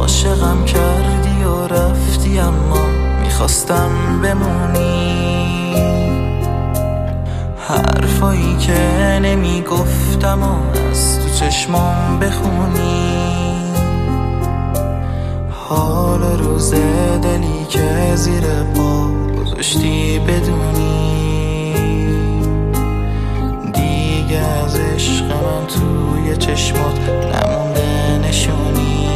عاشقم کردی و رفتی اما میخواستم بمونی، حرفایی که نمیگفتم و از تو چشمام بخونی، حال روز دلی که زیر پا گذاشتی بدونی، دیگه از عشق من توی چشمات نمونده نشونی.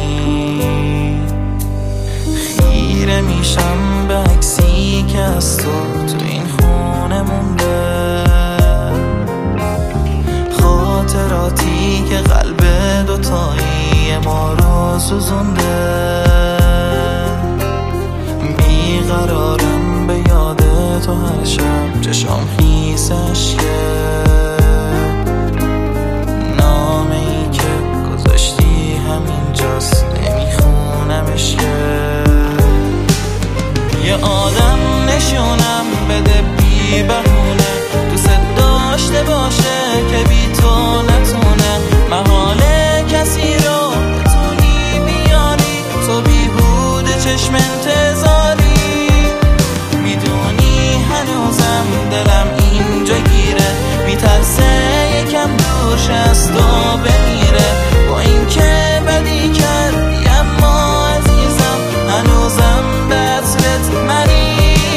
خیره میشم به عکسی که از تو این خونه مونده، خاطراتی که قلب دوتایی ما رو سوزونده، بیقرارم به یاد تو هر شب چشام خیسش که نامه ای که گذاشتی همینجاست نمیخونمش که یه آدم نشونم بده بی بهونه، دوست داشته باشه که بی تو نتونه، محاله کسی رو بتونی بیاری، تو بیهوده چشم انتظاری، میدونی هنوزم دلم اینجا گیره، میترسه یکم دور شه از تو بمیره، با این که بدی کردی اما عزیزم هنوزم به عطرت مریضم.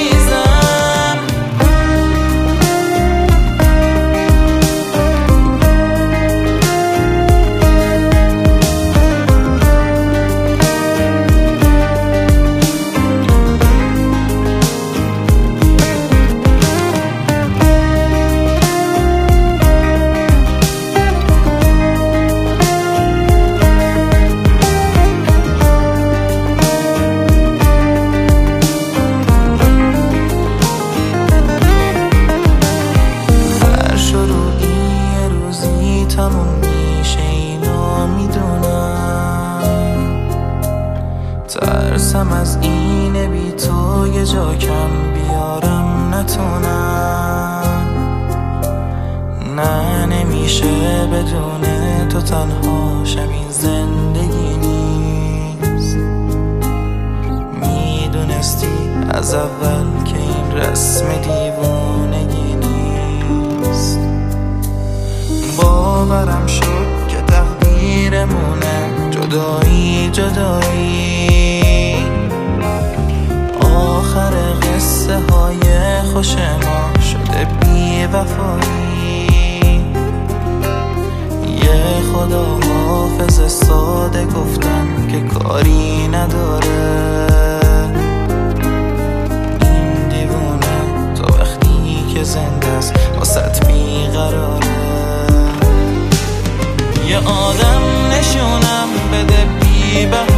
تموم میشه اینو میدونم، ترسم از اینه بی تو یه جا کم بیارم نتونم، نه نمیشه بدون تو تنها شم این زندگی نیست، میدونستی از اول که این رسم دیوونگی نیست، باورم شد که تقدیرمونه جدایی جدایی، آخر قصه های خوش ما شده بی وفایی، یه خدا حافظ ساده گفتم که کاری نداره، این دیوونه تا وقتی که زنده است واسه بیقراره، یه آدم نشونم بده بی